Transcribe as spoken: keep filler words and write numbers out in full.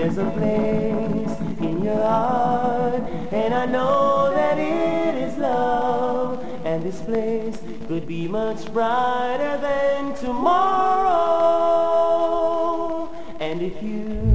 There's a place in your heart, and I know that it is love. And this place could be much brighter than tomorrow. And if you